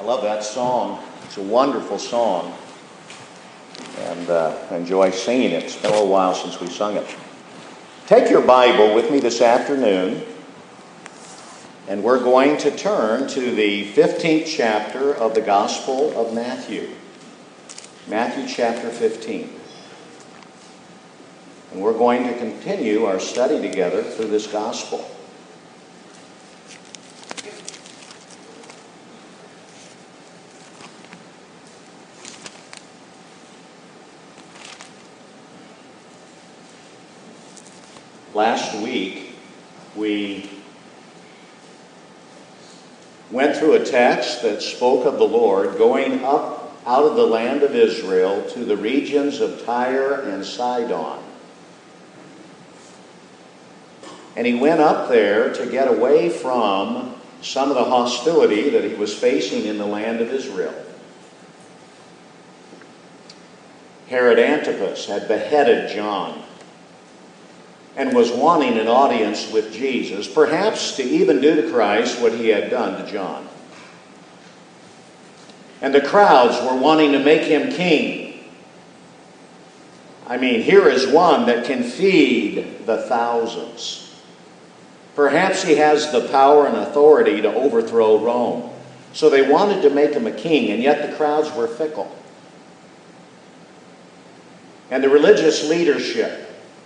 I love that song. It's a wonderful song. And I enjoy singing it. It's been a little while since we sung it. Take your Bible with me this afternoon. And we're going to turn to the 15th chapter of the Gospel of Matthew. Matthew chapter 15. And we're going to continue our study together through this Gospel. Last week, we went through a text that spoke of the Lord going up out of the land of Israel to the regions of Tyre and Sidon. And he went up there to get away from some of the hostility that he was facing in the land of Israel. Herod Antipas had beheaded John and was wanting an audience with Jesus, perhaps to even do to Christ what he had done to John. And the crowds were wanting to make him king. I mean, here is one that can feed the thousands. Perhaps he has the power and authority to overthrow Rome. So they wanted to make him a king, and yet the crowds were fickle. And the religious leadership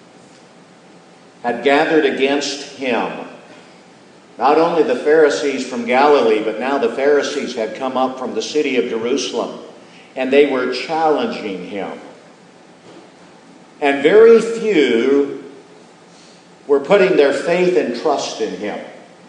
had gathered against him. Not only the Pharisees from Galilee, but now the Pharisees had come up from the city of Jerusalem, and they were challenging him. And very few were putting their faith and trust in him.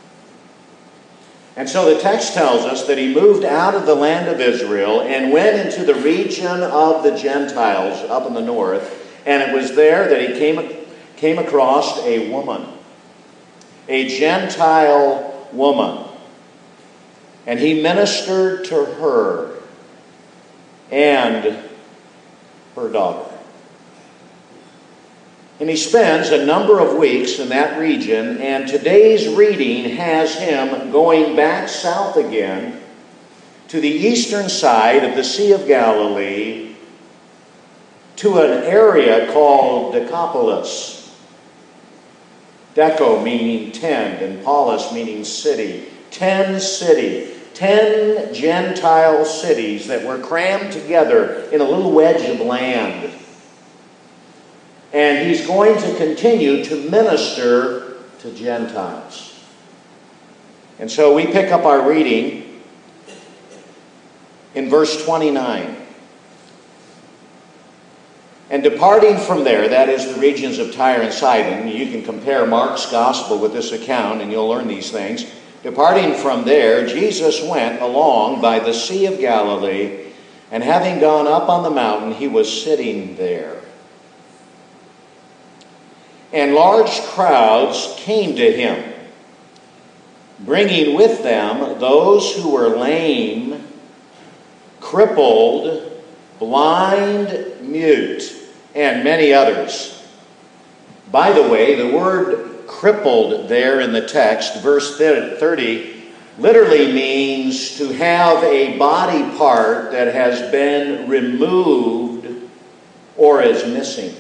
And so the text tells us that he moved out of the land of Israel and went into the region of the Gentiles up in the north, and it was there that he came across a woman, a Gentile woman, and he ministered to her and her daughter. And he spends a number of weeks in that region, and today's reading has him going back south again to the eastern side of the Sea of Galilee to an area called Decapolis. Deco meaning 10, and polis meaning city. 10 Gentile cities that were crammed together in a little wedge of land. And he's going to continue to minister to Gentiles. And so we pick up our reading in verse 29. And departing from there, that is the regions of Tyre and Sidon, you can compare Mark's gospel with this account and you'll learn these things. Departing from there, Jesus went along by the Sea of Galilee, and having gone up on the mountain, he was sitting there. And large crowds came to him, bringing with them those who were lame, crippled, blind, mute, and many others. By the way, the word crippled there in the text, verse 30, literally means to have a body part that has been removed or is missing.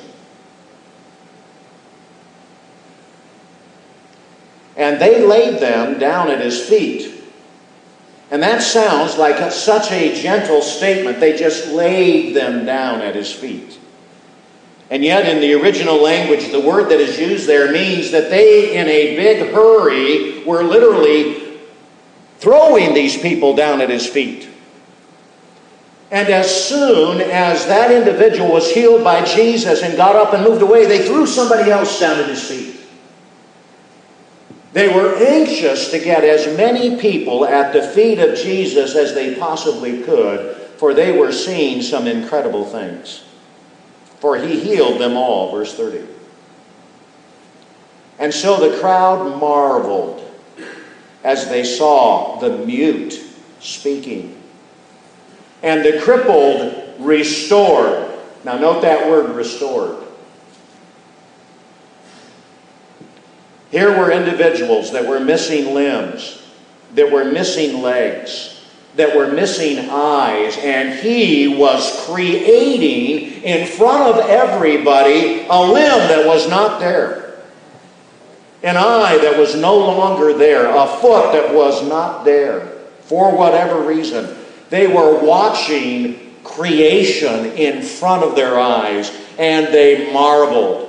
And they laid them down at his feet. And that sounds like such a gentle statement. They just laid them down at his feet. And yet in the original language, the word that is used there means that they, in a big hurry, were literally throwing these people down at his feet. And as soon as that individual was healed by Jesus and got up and moved away, they threw somebody else down at his feet. They were anxious to get as many people at the feet of Jesus as they possibly could, for they were seeing some incredible things. For he healed them all, verse 30. And so the crowd marveled as they saw the mute speaking, and the crippled restored. Now note that word, restored. Here were individuals that were missing limbs, that were missing legs, that were missing eyes, and he was creating in front of everybody a limb that was not there, an eye that was no longer there, a foot that was not there, for whatever reason. They were watching creation in front of their eyes, and they marveled.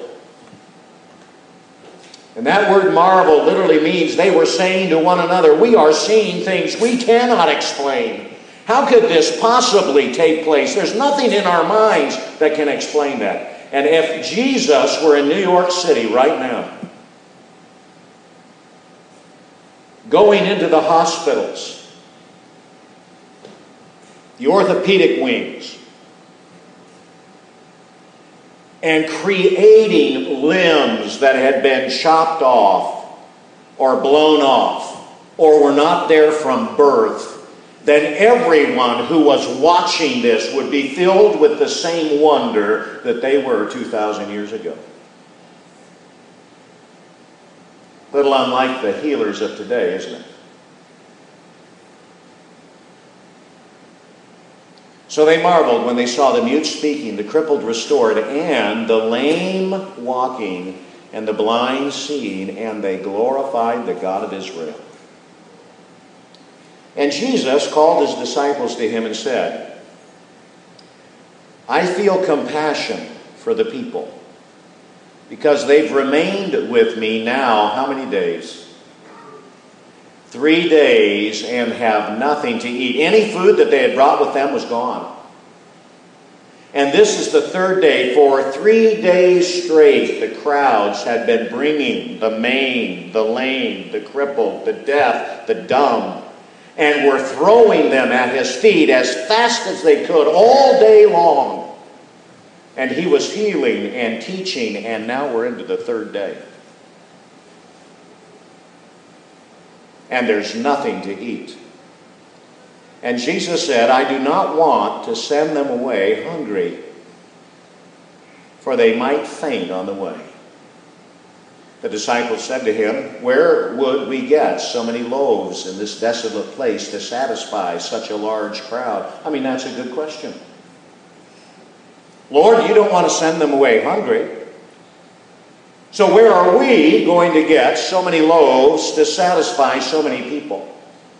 And that word marvel literally means they were saying to one another, we are seeing things we cannot explain. How could this possibly take place? There's nothing in our minds that can explain that. And if Jesus were in New York City right now, going into the hospitals, the orthopedic wings, and creating limbs that had been chopped off or blown off or were not there from birth, then everyone who was watching this would be filled with the same wonder that they were 2,000 years ago. Little unlike the healers of today, isn't it? So they marveled when they saw the mute speaking, the crippled restored, and the lame walking, and the blind seeing, and they glorified the God of Israel. And Jesus called his disciples to him and said, I feel compassion for the people, because they've remained with me now, how many days? 3 days, and have nothing to eat. Any food that they had brought with them was gone. And this is the third day. For 3 days straight, the crowds had been bringing the maimed, the lame, the crippled, the deaf, the dumb, and were throwing them at his feet as fast as they could all day long. And he was healing and teaching, and now we're into the third day. And there's nothing to eat. And Jesus said, I do not want to send them away hungry, for they might faint on the way. The disciples said to him, where would we get so many loaves in this desolate place to satisfy such a large crowd? I mean, that's a good question. Lord, you don't want to send them away hungry. So where are we going to get so many loaves to satisfy so many people?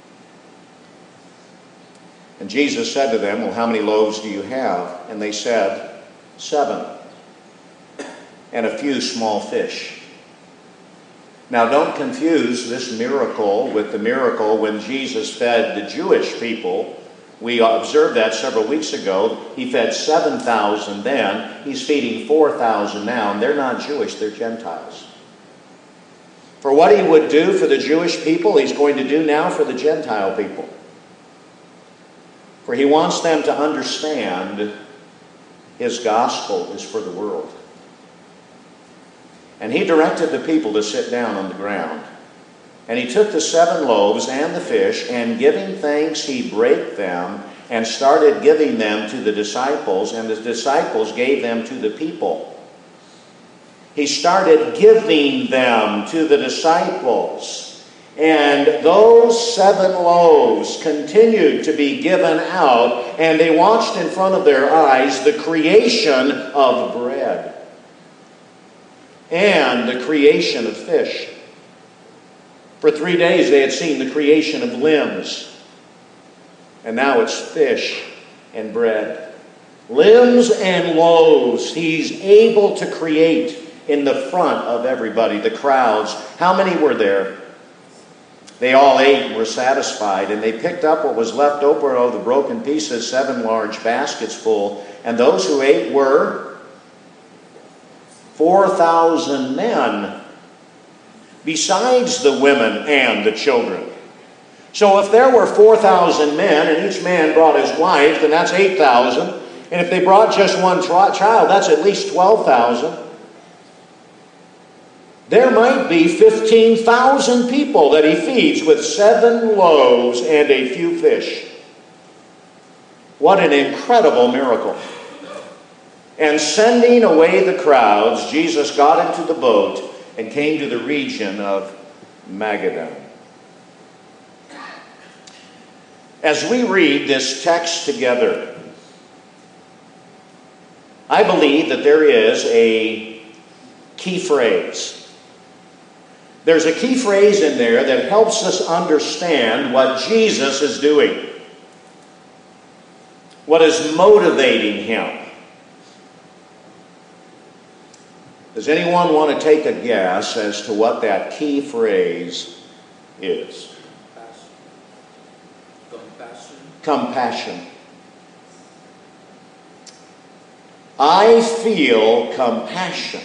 And Jesus said to them, well, how many loaves do you have? And they said, 7. And a few small fish. Now don't confuse this miracle with the miracle when Jesus fed the Jewish people. We observed that several weeks ago. He fed 7,000 then. He's feeding 4,000 now. And they're not Jewish, they're Gentiles. For what he would do for the Jewish people, he's going to do now for the Gentile people. For he wants them to understand his gospel is for the world. And he directed the people to sit down on the ground. And he took the 7 loaves and the fish, and giving thanks, he brake them and started giving them to the disciples, and the disciples gave them to the people. He started giving them to the disciples, and those 7 loaves continued to be given out, and they watched in front of their eyes the creation of bread and the creation of fish. For 3 days they had seen the creation of limbs. And now it's fish and bread. Limbs and loaves he's able to create in the front of everybody, the crowds. How many were there? They all ate and were satisfied. And they picked up what was left over of the broken pieces, 7 large baskets full. And those who ate were 4,000 men, besides the women and the children. So if there were 4,000 men and each man brought his wife, then that's 8,000. And if they brought just one child, that's at least 12,000. There might be 15,000 people that he feeds with 7 loaves and a few fish. What an incredible miracle. And sending away the crowds, Jesus got into the boat and came to the region of Magadan. As we read this text together, I believe that there is a key phrase. There's a key phrase in there that helps us understand what Jesus is doing, what is motivating him. Does anyone want to take a guess as to what that key phrase is? Compassion. I feel compassion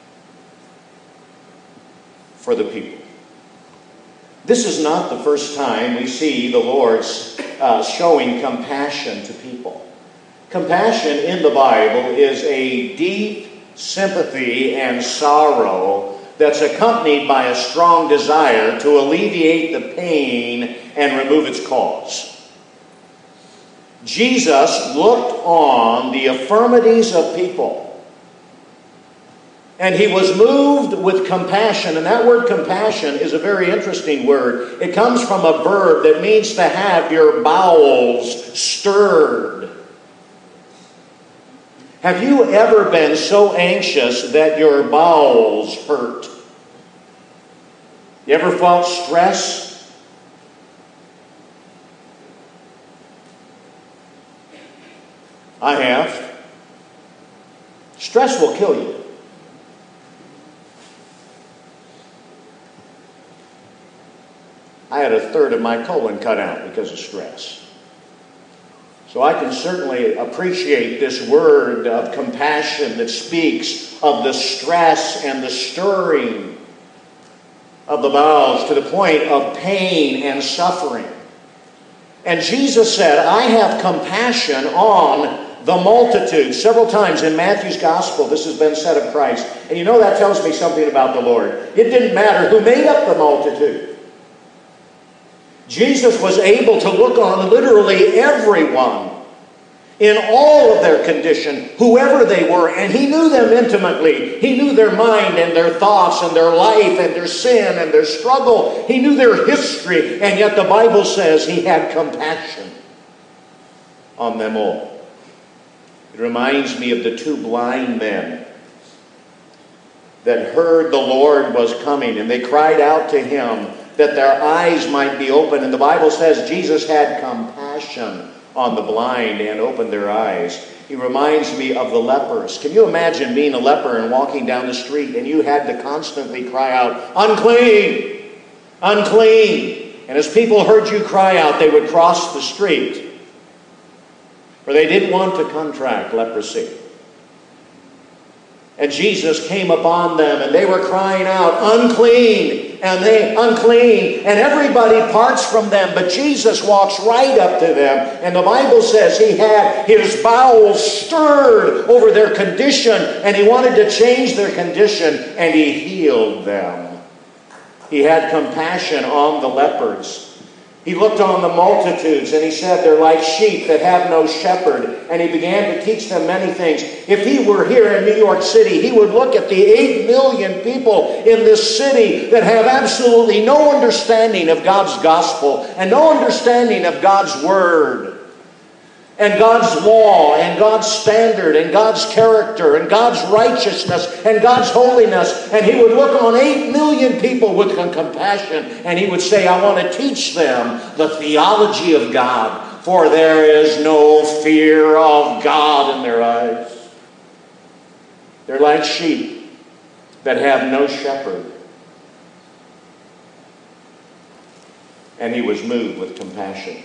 for the people. This is not the first time we see the Lord showing compassion to people. Compassion in the Bible is a deep sympathy and sorrow that's accompanied by a strong desire to alleviate the pain and remove its cause. Jesus looked on the infirmities of people, and he was moved with compassion. And that word compassion is a very interesting word. It comes from a verb that means to have your bowels stirred. Have you ever been so anxious that your bowels hurt? You ever felt stress? I have. Stress will kill you. I had a third of my colon cut out because of stress. So I can certainly appreciate this word of compassion that speaks of the stress and the stirring of the bowels to the point of pain and suffering. And Jesus said, I have compassion on the multitude. Several times in Matthew's gospel, this has been said of Christ. And you know that tells me something about the Lord. It didn't matter who made up the multitude. Jesus was able to look on literally everyone in all of their condition, whoever they were, and he knew them intimately. He knew their mind and their thoughts and their life and their sin and their struggle. He knew their history, and yet the Bible says he had compassion on them all. It reminds me of the two blind men that heard the Lord was coming, and they cried out to him that their eyes might be open. And the Bible says Jesus had compassion on the blind and opened their eyes. He reminds me of the lepers. Can you imagine being a leper and walking down the street and you had to constantly cry out, unclean, unclean. And as people heard you cry out, they would cross the street, for they didn't want to contract leprosy. And Jesus came upon them, and they were crying out, unclean, and they, unclean, and everybody parts from them, but Jesus walks right up to them, and the Bible says he had his bowels stirred over their condition, and he wanted to change their condition, and he healed them. He had compassion on the lepers. He looked on the multitudes and he said, they're like sheep that have no shepherd. And he began to teach them many things. If he were here in New York City, he would look at the 8 million people in this city that have absolutely no understanding of God's gospel and no understanding of God's word and God's law and God's standard and God's character and God's righteousness and God's holiness. And he would look on 8 million people with compassion and he would say, I want to teach them the theology of God, for there is no fear of God in their eyes. They're like sheep that have no shepherd. And he was moved with compassion.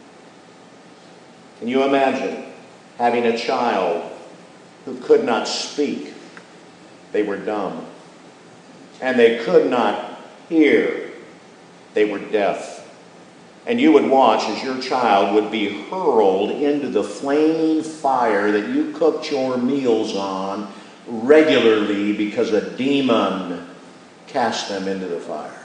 Can you imagine having a child who could not speak? They were dumb. And they could not hear. They were deaf. And you would watch as your child would be hurled into the flaming fire that you cooked your meals on regularly because a demon cast them into the fire.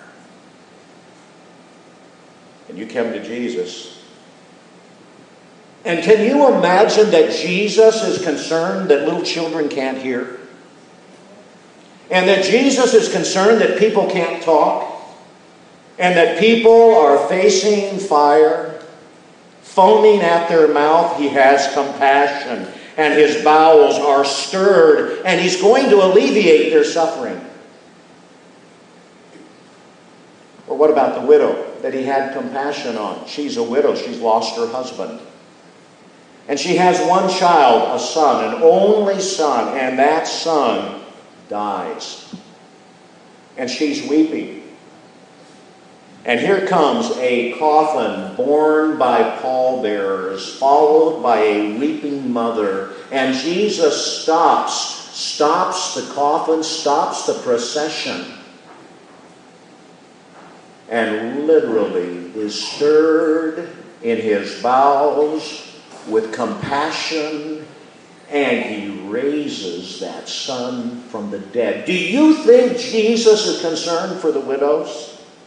And you come to Jesus. And can you imagine that Jesus is concerned that little children can't hear? And that Jesus is concerned that people can't talk? And that people are facing fire? foaming at their mouth, he has compassion, and his bowels are stirred, and he's going to alleviate their suffering. Or what about the widow that he had compassion on? She's a widow. She's lost her husband. And she has one child, a son, an only son, and that son dies. And she's weeping. And here comes a coffin borne by pallbearers, followed by a weeping mother. And Jesus stops the coffin, stops the procession, and literally is stirred in his bowels with compassion, and he raises that son from the dead. Do you think Jesus is concerned for the widows?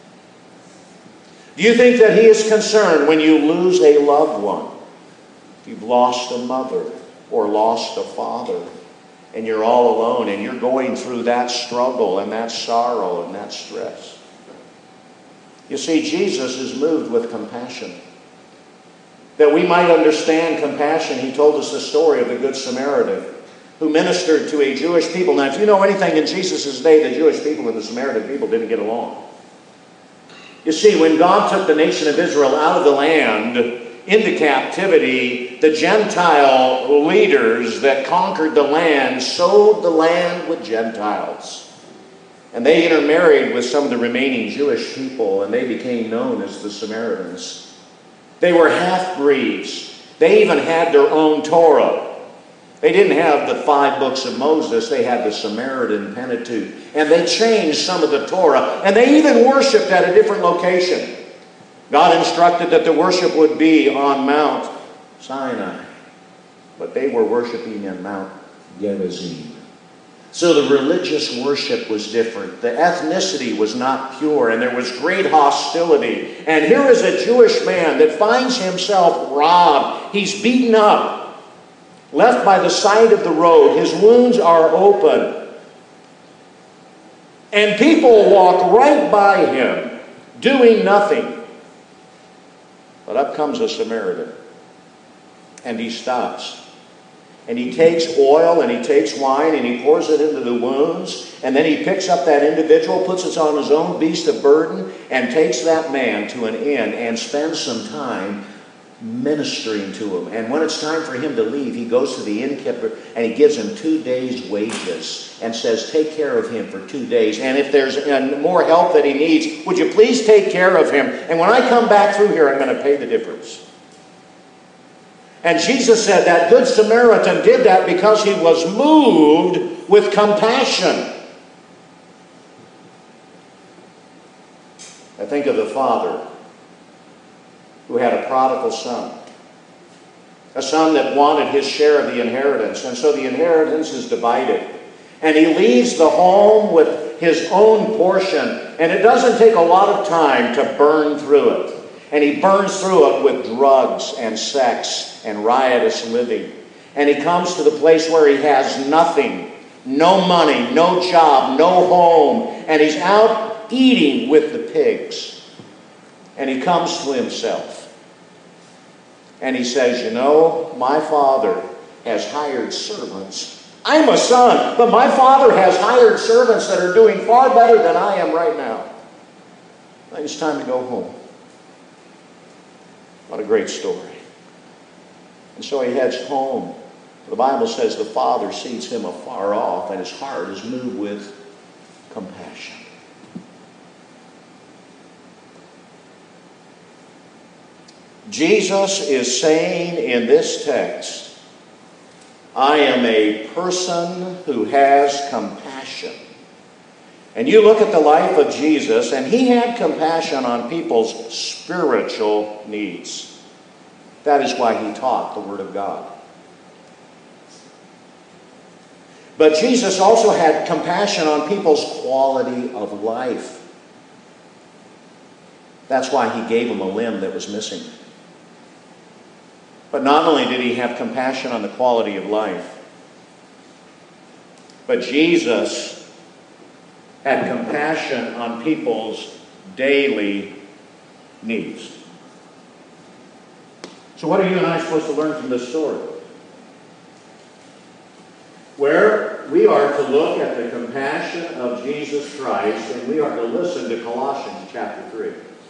Do you think that he is concerned when you lose a loved one? If you've lost a mother or lost a father, and you're all alone, and you're going through that struggle and that sorrow and that stress. You see, Jesus is moved with compassion. That we might understand compassion, he told us the story of the Good Samaritan who ministered to a Jewish people. Now, if you know anything in Jesus' day, the Jewish people and the Samaritan people didn't get along. You see, when God took the nation of Israel out of the land into captivity, the Gentile leaders that conquered the land sowed the land with Gentiles. And they intermarried with some of the remaining Jewish people, and they became known as the Samaritans. They were half-breeds. They even had their own Torah. They didn't have the 5 books of Moses. They had the Samaritan Pentateuch. And they changed some of the Torah. And they even worshipped at a different location. God instructed that the worship would be on Mount Sinai. But they were worshiping in Mount Gerizim. So the religious worship was different. The ethnicity was not pure, and there was great hostility. And here is a Jewish man that finds himself robbed. He's beaten up, left by the side of the road. His wounds are open. And people walk right by him, doing nothing. But up comes a Samaritan, and he stops. And he takes oil and he takes wine and he pours it into the wounds. And then he picks up that individual, puts it on his own beast of burden, and takes that man to an inn and spends some time ministering to him. And when it's time for him to leave, he goes to the innkeeper and he gives him 2 days' wages and says, take care of him for 2 days. And if there's more help that he needs, would you please take care of him? And when I come back through here, I'm going to pay the difference. And Jesus said that Good Samaritan did that because he was moved with compassion. I think of the father who had a prodigal son. A son that wanted his share of the inheritance. And so the inheritance is divided. And he leaves the home with his own portion. And it doesn't take a lot of time to burn through it. And he burns through it with drugs and sex and riotous living. And he comes to the place where he has nothing. No money, no job, no home. And he's out eating with the pigs. And he comes to himself. And he says, you know, my father has hired servants. I'm a son, but my father has hired servants that are doing far better than I am right now. I think it's time to go home. What a great story. And so he heads home. The Bible says the father sees him afar off, and his heart is moved with compassion. Jesus is saying in this text, I am a person who has compassion. And you look at the life of Jesus, and he had compassion on people's spiritual needs. That is why he taught the Word of God. But Jesus also had compassion on people's quality of life. That's why he gave them a limb that was missing. But not only did he have compassion on the quality of life, but Jesus had compassion on people's daily needs. So what are you and I supposed to learn from this story? Where we are to look at the compassion of Jesus Christ, and we are to listen to Colossians chapter 3.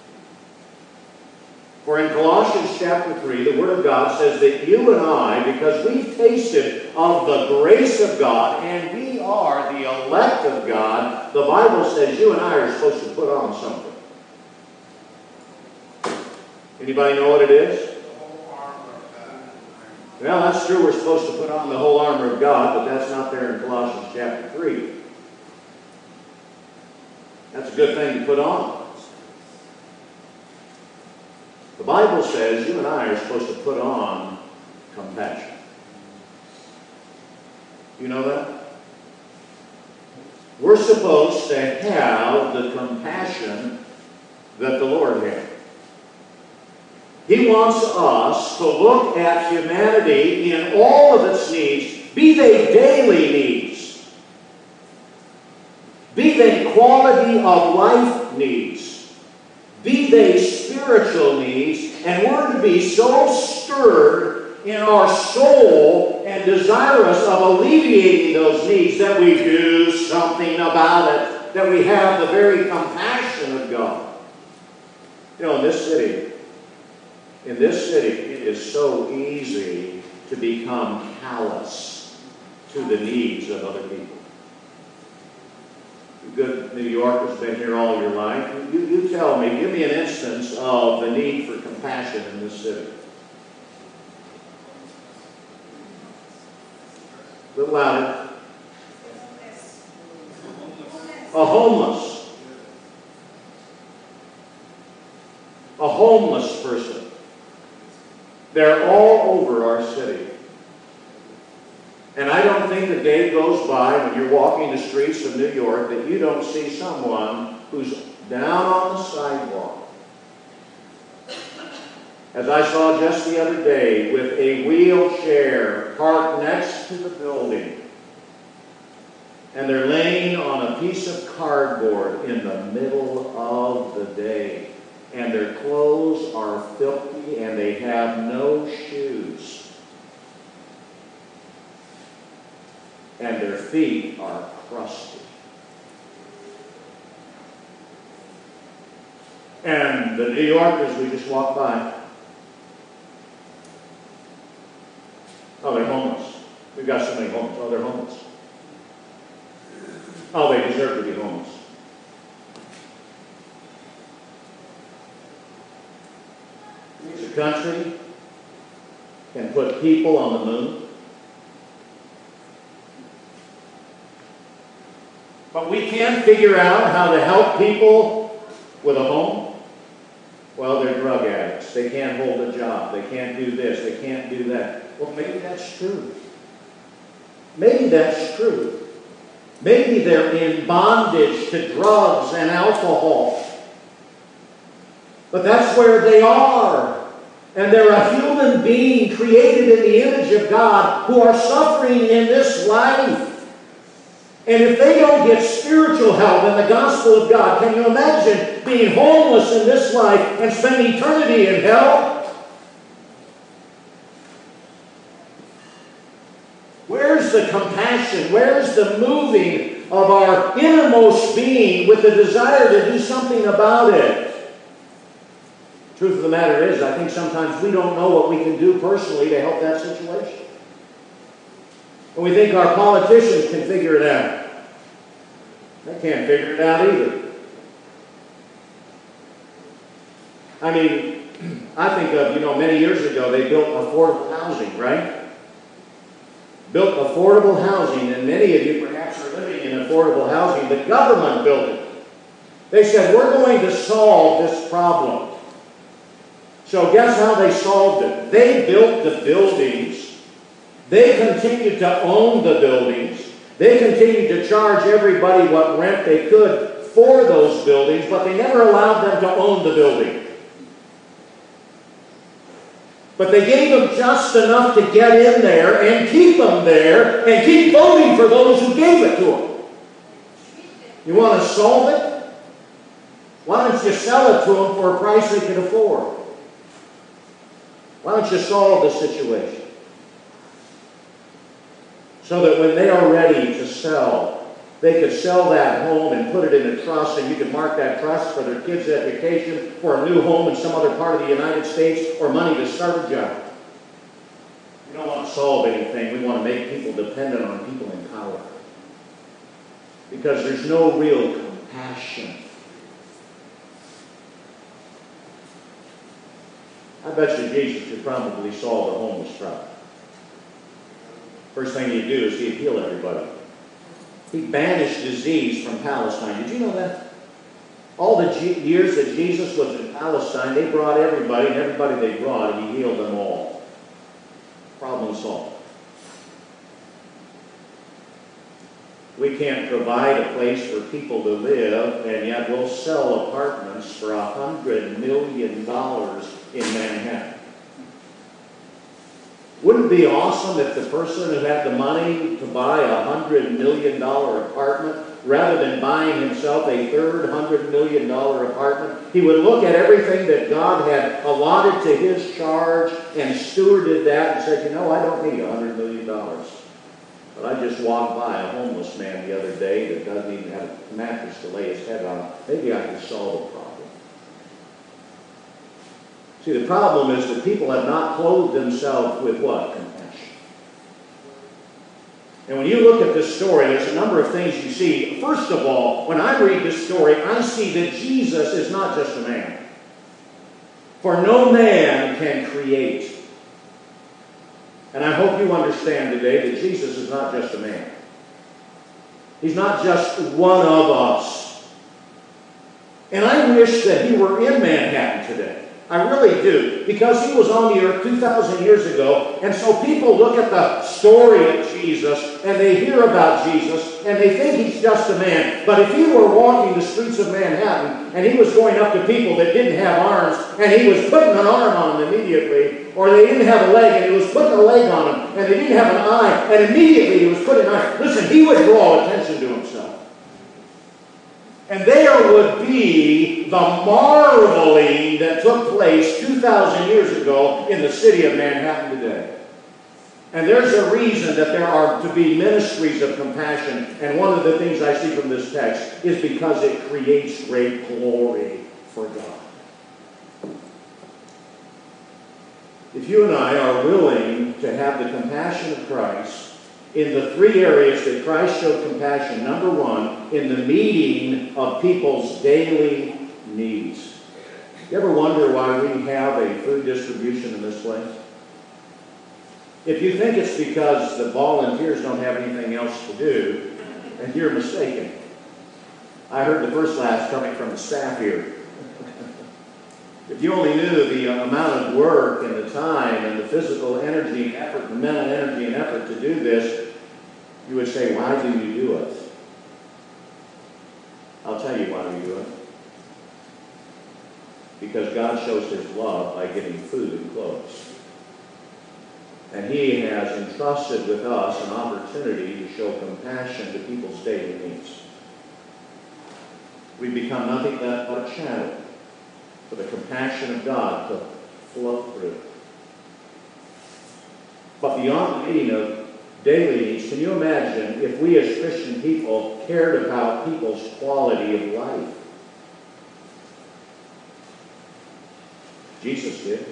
For in Colossians chapter 3, the Word of God says that you and I, because we've tasted of the grace of God, and we are the elect of God, the Bible says you and I are supposed to put on something. Anybody know what it is? Well, that's true. We're supposed to put on the whole armor of God, but that's not there in Colossians chapter 3. That's a good thing to put on. The Bible says you and I are supposed to put on compassion. You know that? We're supposed to have the compassion that the Lord had. He wants us to look at humanity in all of its needs, be they daily needs, be they quality of life needs, be they spiritual needs, and we're to be so stirred in our soul and desirous of alleviating those needs that we do something about it, that we have the very compassion of God. You know, in this city, it is so easy to become callous to the needs of other people. You good New Yorkers, been here all your life. You tell me, give me an instance of the need for compassion in this city. A little louder. A homeless. A homeless person. They're all over our city. And I don't think a day goes by when you're walking the streets of New York that you don't see someone who's down on the sidewalk. As I saw just the other day, with a wheelchair parked next to the building. And they're laying on a piece of cardboard in the middle of the day. And their clothes are filthy and they have no shoes. And their feet are crusty. And the New Yorkers, we just walk by. Oh, they're homeless. We've got so many homeless. Oh, they're homeless. Oh, they deserve to be homeless. The country can put people on the moon. But we can't figure out how to help people with a home. Well, they're drug addicts. They can't hold a job. They can't do this. They can't do that. Well, maybe that's true. Maybe that's true. Maybe they're in bondage to drugs and alcohol. But that's where they are. And they're a human being created in the image of God who are suffering in this life. And if they don't get spiritual help in the gospel of God, can you imagine being homeless in this life and spending eternity in hell? Where's the compassion? Where's the moving of our innermost being with the desire to do something about it? The truth of the matter is, I think sometimes we don't know what we can do personally to help that situation. And we think our politicians can figure it out. They can't figure it out either. I mean, I think of, many years ago they built affordable housing, right? Built affordable housing, and many of you perhaps are living in affordable housing. The government built it. They said, we're going to solve this problem. So guess how they solved it? They built the buildings. They continued to own the buildings. They continued to charge everybody what rent they could for those buildings, but they never allowed them to own the building. But they gave them just enough to get in there and keep them there and keep voting for those who gave it to them. You want to solve it? Why don't you sell it to them for a price they can afford? Why don't you solve the situation? So that when they are ready to sell, they could sell that home and put it in a trust, and you could mark that trust for their kids' education, for a new home in some other part of the United States, or money to start a job. We don't want to solve anything. We want to make people dependent on people in power. Because there's no real compassion. I bet you Jesus could probably solve the homeless problem. First thing he'd do is he'd heal everybody. He banished disease from Palestine. Did you know that? All the years that Jesus was in Palestine, they brought everybody, and everybody they brought, he healed them all. Problem solved. We can't provide a place for people to live, and yet we'll sell apartments for $100 million in Manhattan. Wouldn't it be awesome if the person who had the money to buy a $100 million apartment, rather than buying himself a third $100 million apartment, he would look at everything that God had allotted to his charge and stewarded that and said, you know, I don't need $100 million. But I just walked by a homeless man the other day that doesn't even have a mattress to lay his head on. Maybe I can solve the problem. See, the problem is that people have not clothed themselves with what? Compassion. And when you look at this story, there's a number of things you see. First of all, when I read this story, I see that Jesus is not just a man. For no man can create. And I hope you understand today that Jesus is not just a man. He's not just one of us. And I wish that he were in Manhattan today. I really do, because he was on the earth 2,000 years ago, and so people look at the story of Jesus, and they hear about Jesus, and they think he's just a man. But if he were walking the streets of Manhattan, and he was going up to people that didn't have arms, and he was putting an arm on them immediately, or they didn't have a leg, and he was putting a leg on them, and they didn't have an eye, and immediately he was putting an eye. Listen, he would draw attention to himself. And there would be the marveling that took place 2,000 years ago in the city of Manhattan today. And there's a reason that there are to be ministries of compassion. And one of the things I see from this text is because it creates great glory for God. If you and I are willing to have the compassion of Christ, in the three areas that Christ showed compassion, number one, in the meeting of people's daily needs. You ever wonder why we have a food distribution in this place? If you think it's because the volunteers don't have anything else to do, then you're mistaken. I heard the first laugh coming from the staff here. If you only knew the amount of work and the time and the physical energy and effort, the mental energy and effort to do this, you would say, why do you do it? I'll tell you why we do it. Because God shows his love by giving food and clothes. And he has entrusted with us an opportunity to show compassion to people's daily needs. We become nothing but a channel for the compassion of God to flow through. But beyond the meeting of daily needs, can you imagine if we as Christian people cared about people's quality of life? Jesus did.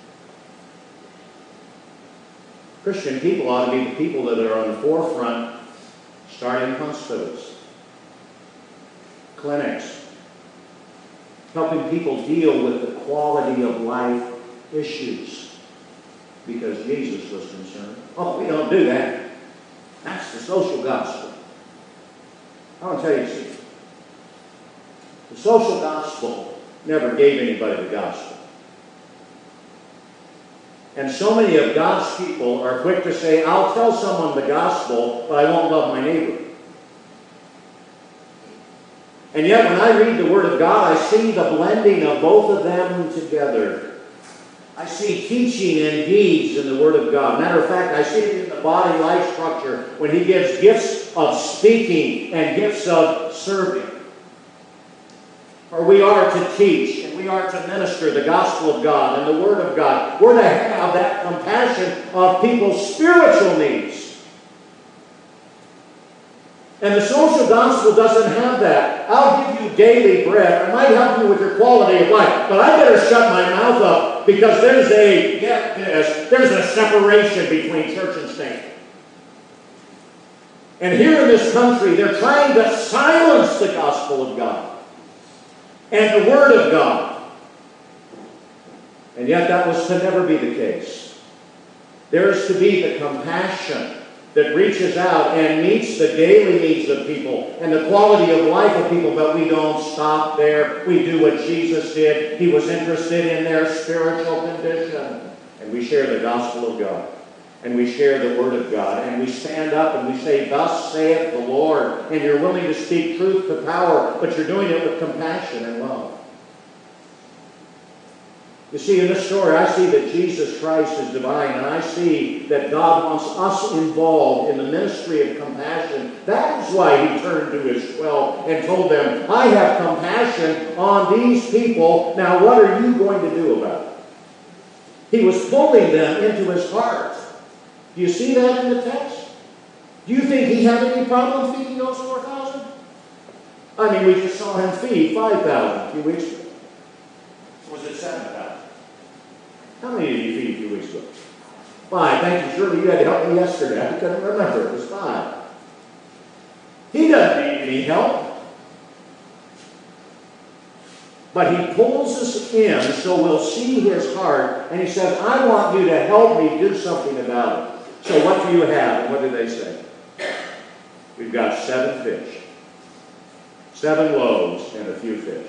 Christian people ought to be the people that are on the forefront, starting hospitals, clinics, helping people deal with the quality of life issues, because Jesus was concerned. Oh, we don't do that. That's the social gospel. I want to tell you a secret. The social gospel never gave anybody the gospel. And so many of God's people are quick to say, I'll tell someone the gospel, but I won't love my neighbor. And yet when I read the Word of God, I see the blending of both of them together. I see teaching and deeds in the Word of God. Matter of fact, I see it in the body life structure when he gives gifts of speaking and gifts of serving. For we are to teach and we are to minister the gospel of God and the Word of God. We're to have that compassion of people's spiritual needs. And the social gospel doesn't have that. I'll give you daily bread. I might help you with your quality of life. But I better shut my mouth up because there's a separation between church and state. And here in this country, they're trying to silence the gospel of God and the Word of God. And yet that was to never be the case. There is to be the compassion that reaches out and meets the daily needs of people and the quality of life of people, but we don't stop there. We do what Jesus did. He was interested in their spiritual condition. And we share the gospel of God. And we share the Word of God. And we stand up and we say, "Thus saith the Lord." And you're willing to speak truth to power, but you're doing it with compassion and love. You see, in this story, I see that Jesus Christ is divine, and I see that God wants us involved in the ministry of compassion. That is why He turned to His 12 and told them, "I have compassion on these people. Now what are you going to do about it?" He was pulling them into His heart. Do you see that in the text? Do you think He had any problem feeding those 4,000? I mean, we just saw Him feed 5,000 a few weeks ago. Or was it 7,000? How many did you feed a few weeks ago? 5. Thank you, Shirley. You had to help me yesterday. I couldn't remember. It was 5. He doesn't need any help. But He pulls us in so we'll see His heart. And He says, "I want you to help me do something about it." So what do you have? And what do they say? We've got 7 fish, 7 loaves, and a few fish.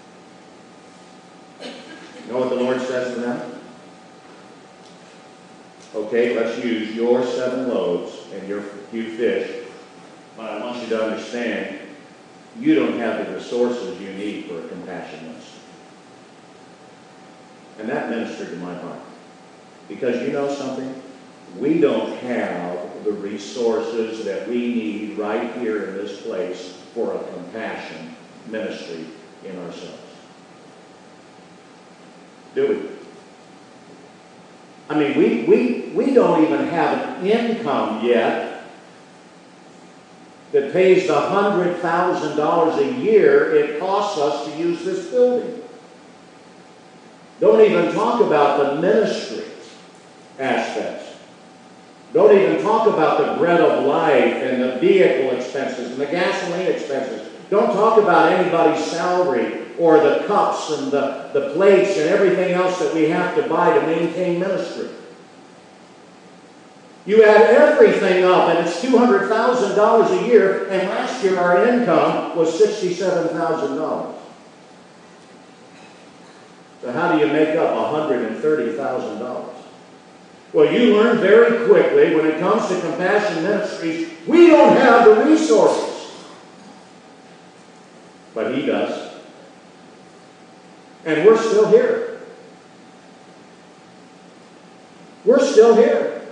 You know what the Lord says to them? Okay, let's use your 7 loaves and your few fish. But I want you to understand, you don't have the resources you need for a compassion ministry. And that ministered to my heart. Because you know something? We don't have the resources that we need right here in this place for a compassion ministry in ourselves. Do we? I mean, we don't even have an income yet that pays the $100,000 a year it costs us to use this building. Don't even talk about the ministry aspects. Don't even talk about the bread of life and the vehicle expenses and the gasoline expenses. Don't talk about anybody's salary or the cups and the plates and everything else that we have to buy to maintain ministry. You add everything up, and it's $200,000 a year, and last year our income was $67,000. So how do you make up $130,000? Well, you learn very quickly when it comes to compassion ministries, we don't have the resources. But He does. And we're still here. We're still here.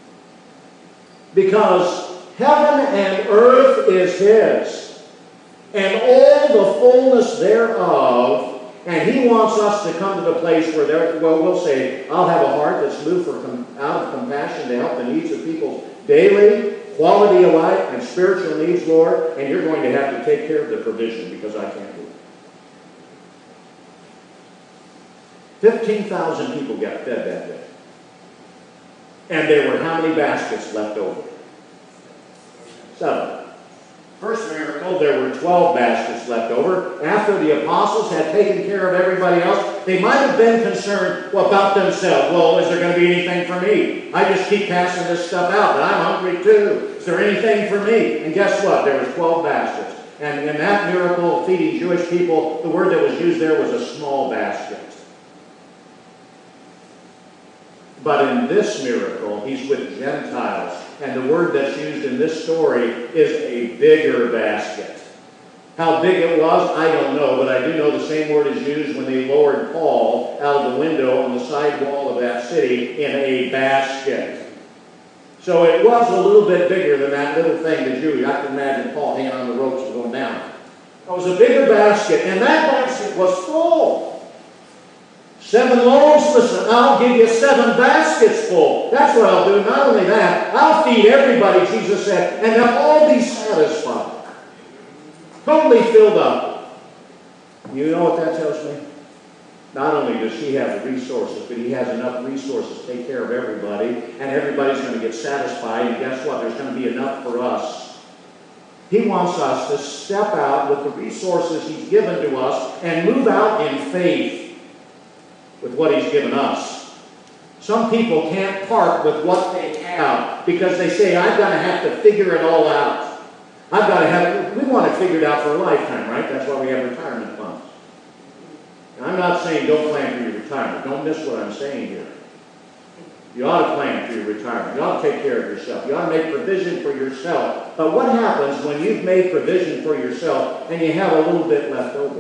Because heaven and earth is His, and all the fullness thereof. And He wants us to come to the place where we'll say, "I'll have a heart that's moved out of compassion to help the needs of people's daily quality of life and spiritual needs, Lord, and You're going to have to take care of the provision because I can't do it." 15,000 people got fed that day. And there were how many baskets left over? 7. First miracle, there were 12 baskets left over. After the apostles had taken care of everybody else, they might have been concerned about themselves. Well, is there going to be anything for me? I just keep passing this stuff out, but I'm hungry too. Is there anything for me? And guess what? There was 12 baskets. And in that miracle of feeding Jewish people, the word that was used there was a small basket. But in this miracle, He's with Gentiles. And the word that's used in this story is a bigger basket. How big it was, I don't know, but I do know the same word is used when they lowered Paul out of the window on the side wall of that city in a basket. So it was a little bit bigger than that little thing that I can imagine Paul hanging on the ropes and going down. It was a bigger basket, and that basket basket was full. 7 loaves, listen, I'll give you 7 baskets full. That's what I'll do. Not only that, I'll feed everybody, Jesus said, and they'll all be satisfied. Totally filled up. You know what that tells me? Not only does he have the resources, but he has enough resources to take care of everybody, and everybody's going to get satisfied, and guess what? There's going to be enough for us. He wants us to step out with the resources he's given to us and move out in faith with what he's given us. Some people can't part with what they have because they say, I've got to have to figure it all out. I've got to have, we want it figured out for a lifetime, right? That's why we have retirement funds. And I'm not saying don't plan for your retirement. Don't miss what I'm saying here. You ought to plan for your retirement. You ought to take care of yourself. You ought to make provision for yourself. But what happens when you've made provision for yourself and you have a little bit left over?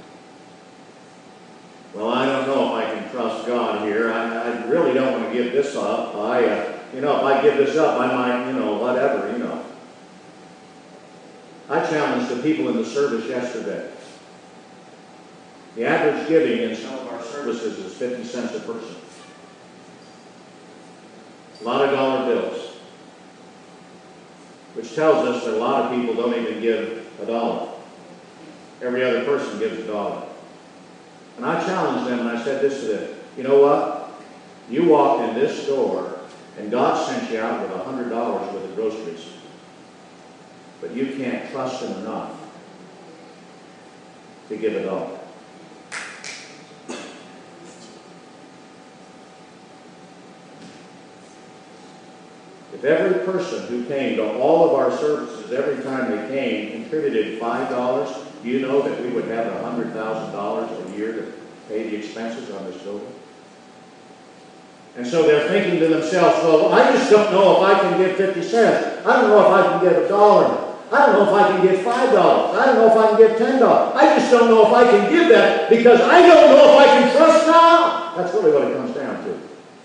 Well, I don't know if I can trust God here. I really don't want to give this up. If I give this up, I might, whatever. I challenged the people in the service yesterday. The average giving in some of our services is 50 cents a person. A lot of dollar bills. Which tells us that a lot of people don't even give $1. Every other person gives $1. And I challenged them and I said this to them. You know what? You walked in this store and God sent you out with $100 worth of groceries. But you can't trust him enough to give $1. If every person who came to all of our services, every time they came, contributed $5, do you know that we would have $100,000 a year to pay the expenses on this building? And so they're thinking to themselves, well, I just don't know if I can give 50 cents. I don't know if I can give $1. I don't know if I can give $5. I don't know if I can give $10. I just don't know if I can give that because I don't know if I can trust God. That's really what it comes down to.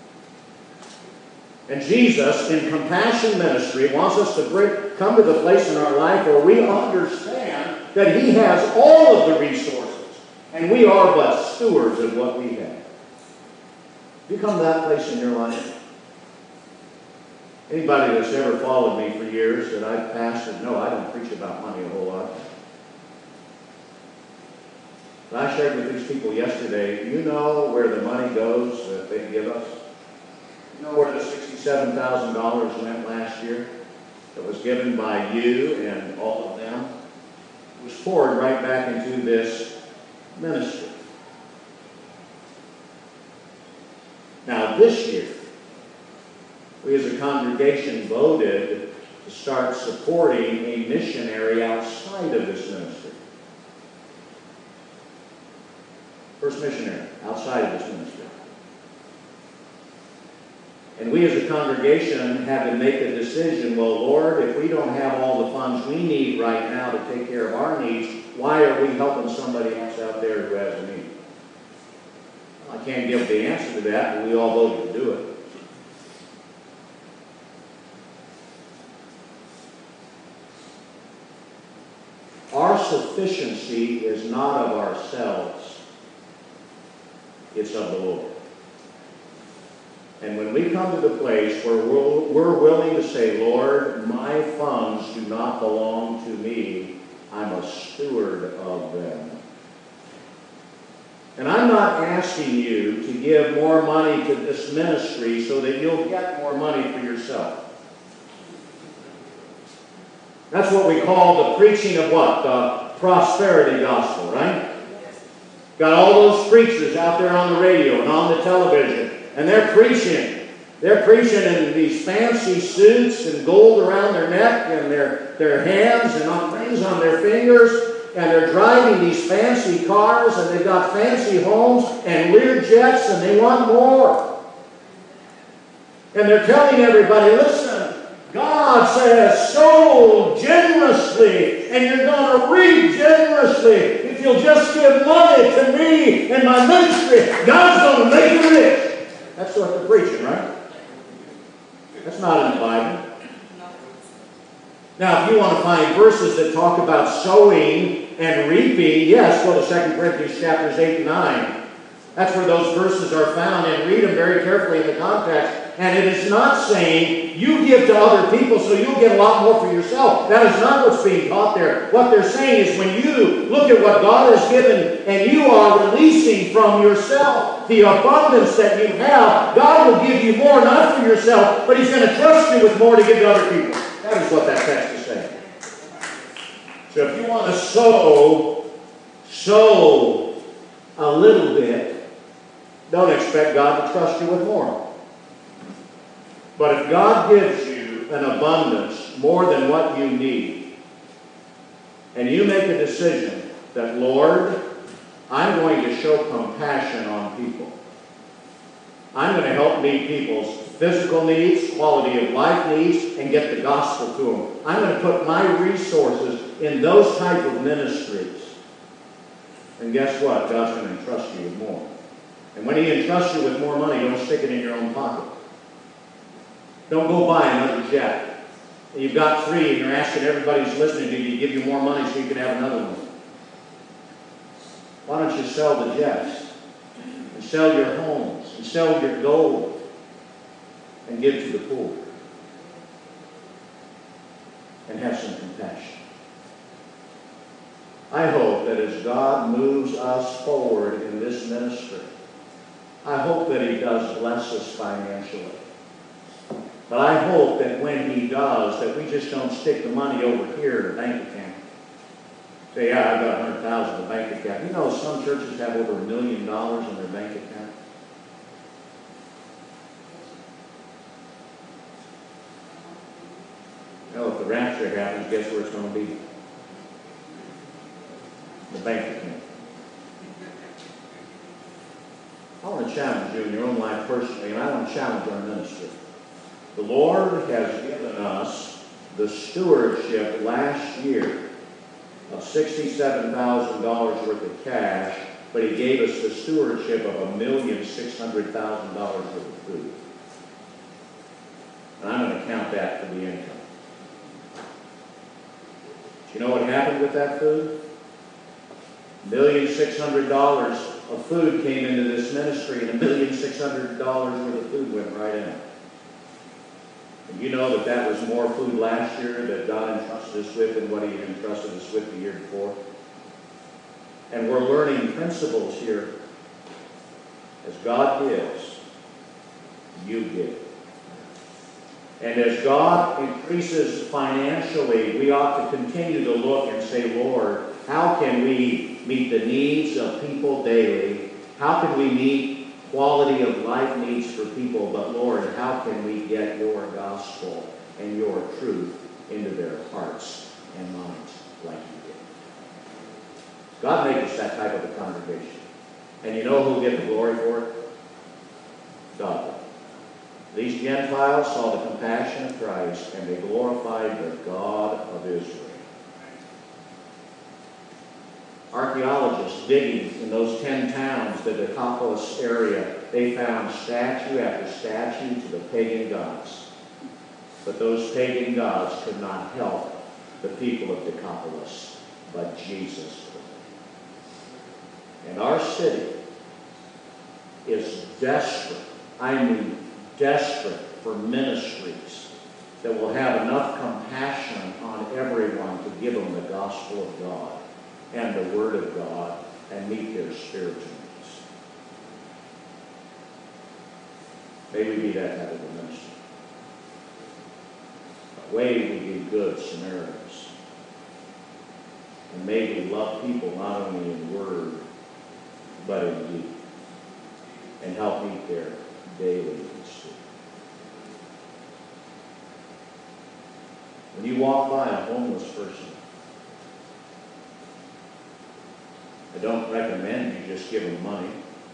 And Jesus, in compassion ministry, wants us to come to the place in our life where we understand that he has all of the resources, and we are but stewards of what we have. You come to that place in your life? Anybody that's ever followed me for years that I've pastored, no, I don't preach about money a whole lot. But I shared with these people yesterday, you know where the money goes that they give us? You know where the $67,000 went last year that was given by you and all of them? It was poured right back into this ministry. Now this year, we as a congregation voted to start supporting a missionary outside of this ministry. First missionary outside of this ministry. And we as a congregation had to make a decision, well, Lord, if we don't have all the funds we need right now to take care of our needs, why are we helping somebody else out there who has a need? I can't give the answer to that, but we all voted to do it. Our sufficiency is not of ourselves. It's of the Lord. And when we come to the place where we're willing to say, Lord, my funds do not belong to me. I'm a steward of them. And I'm not asking you to give more money to this ministry so that you'll get more money for yourself. That's what we call the preaching of what? The prosperity gospel, right? Got all those preachers out there on the radio and on the television, and they're preaching. They're preaching in these fancy suits and gold around their neck and their hands and on rings on their fingers. And they're driving these fancy cars, and they've got fancy homes and Learjets, and they want more. And they're telling everybody, listen, God says, sow generously, and you're going to reap generously. If you'll just give money to me and my ministry, God's going to make you rich. That's what they're preaching, right? That's not in the Bible. Now, if you want to find verses that talk about sowing and reaping, yes, go to 2 Corinthians chapters 8 and 9. That's where those verses are found, and read them very carefully in the context. And it is not saying you give to other people so you'll get a lot more for yourself. That is not what's being taught there. What they're saying is when you look at what God has given and you are releasing from yourself the abundance that you have, God will give you more, not for yourself, but He's going to trust you with more to give to other people. That is what that text is saying. So if you want to sow a little bit, don't expect God to trust you with more. But if God gives you an abundance more than what you need, and you make a decision that, Lord, I'm going to show compassion on people. I'm going to help meet people's physical needs, quality of life needs, and get the gospel to them. I'm going to put my resources in those type of ministries. And guess what? God's going to entrust you with more. And when He entrusts you with more money, don't stick it in your own pocket. Don't go buy another jet. And you've got 3 and you're asking everybody who's listening to you to give you more money so you can have another one. Why don't you sell the jets? And sell your homes? And sell your gold? And give to the poor? And have some compassion. I hope that as God moves us forward in this ministry, I hope that He does bless us financially. But I hope that when He does, that we just don't stick the money over here in the bank account. Say, yeah, I've got 100,000 in the bank account. You know, some churches have over $1 million in their bank account. Well, if the rapture happens, guess where it's going to be? The bank account. I want to challenge you in your own life personally, and I want to challenge our ministry. The Lord has given us the stewardship last year of $67,000 worth of cash, but He gave us the stewardship of $1,600,000 worth of food. And I'm going to count that for the income. Do you know what happened with that food? $1,600,000 of food came into this ministry, and $1,600,000 worth of food went right in. And you know that was more food last year that God entrusted us with than what He entrusted us with the year before. And we're learning principles here. As God gives, you give. And as God increases financially, we ought to continue to look and say, Lord, how can we meet the needs of people daily? How can we meet quality of life needs for people? But Lord, how can we get your gospel and your truth into their hearts and minds like you did? God made us that type of a congregation. And you know who will get the glory for it? God. These Gentiles saw the compassion of Christ, and they glorified the God of Israel. Archaeologists digging in those 10 towns, the Decapolis area, they found statue after statue to the pagan gods. But those pagan gods could not help the people of Decapolis, but Jesus could. And our city is desperate, I mean desperate, for ministries that will have enough compassion on everyone to give them the gospel of God and the Word of God and meet their spiritual needs. May we be that type of a ministry. May we be good Samaritans. And may we love people not only in word, but in deed. And help meet their daily needs. When you walk by a homeless person, I don't recommend you just give them money.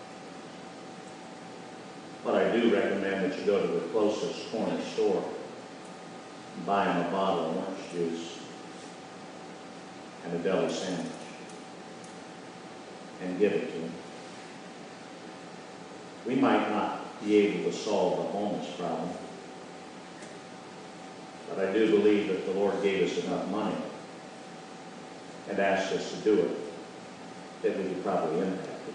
But I do recommend that you go to the closest corner store and buy them a bottle of orange juice and a deli sandwich and give it to them. We might not be able to solve the homeless problem, But I do believe that the Lord gave us enough money and asked us to do it, that we could probably impact it.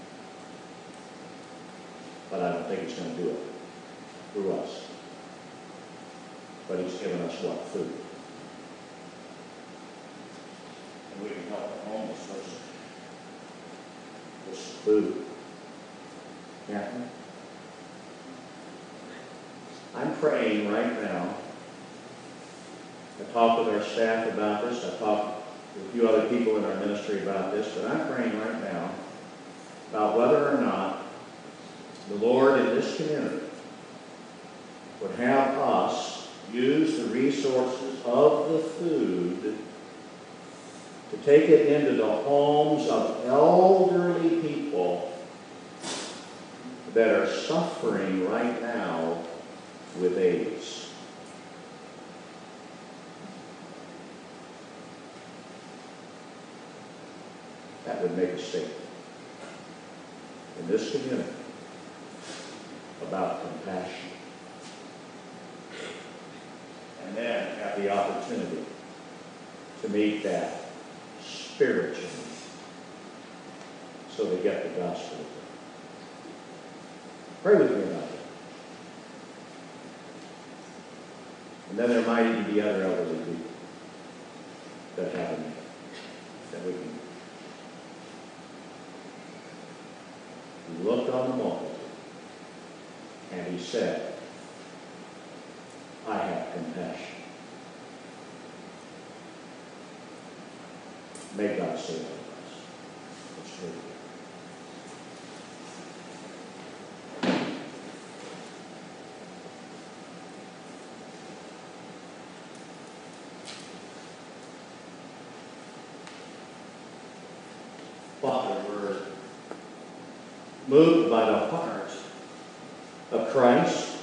But I don't think He's going to do it through us. But He's given us what? Food. And we can help the homeless with some food. Can't we? I'm praying right now. I talked with our staff about this. I talked with a few other people in our ministry about this. But I'm praying right now about whether or not the Lord in this community would have us use the resources of the food to take it into the homes of elderly people that are suffering right now with AIDS. That would make a statement in this community about compassion. And then have the opportunity to meet that spiritually so they get the gospel. Pray with me about it. And then there might even be other elderly people that have a need that we can. He looked on the multitude and He said, I have compassion. May God save us. Let's pray. Father, we're moved by the heart of Christ,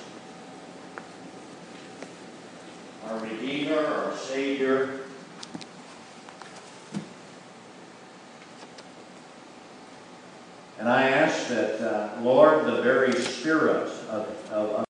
our Redeemer, our Savior. And I ask that, Lord, the very spirit of